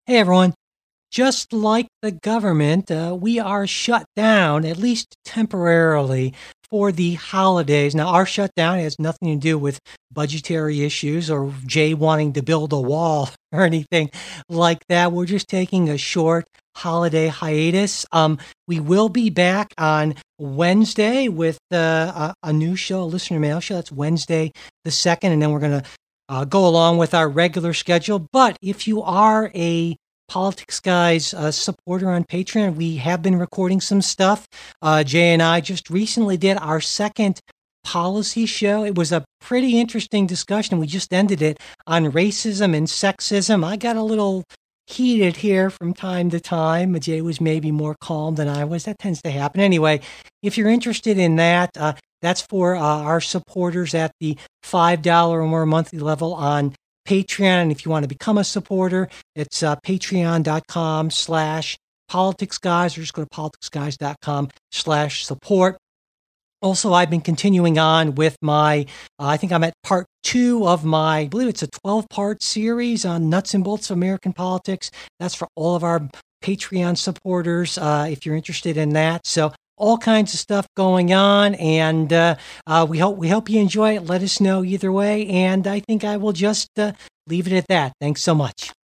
Hey everyone. Just like the government, we are shut down, at least temporarily, for the holidays. Now, our shutdown has nothing to do with budgetary issues or Jay wanting to build a wall or anything like that. We're just taking a short holiday hiatus. We will be back on Wednesday with a new show, a listener mail show. That's Wednesday the 2nd, and then we're going to go along with our regular schedule. But if you are a Politics Guys supporter on Patreon, we have been recording some stuff. Jay and I just recently did our second policy show. It was a pretty interesting discussion. We just ended it on racism and sexism. I got a little heated here from time to time. Jay was maybe more calm than I was. That tends to happen. Anyway, if you're interested in that, that's for our supporters at the $5 or more monthly level on Patreon. And if you want to become a supporter, it's patreon.com/politicsguys, or just go to politicsguys.com/support. Also, I've been continuing on with my, I think I'm at part 2 of my, I believe it's a 12-part series on nuts and bolts of American politics. That's for all of our Patreon supporters, if you're interested in that. So all kinds of stuff going on, and we hope you enjoy it. Let us know either way, and I think I will just leave it at that. Thanks so much.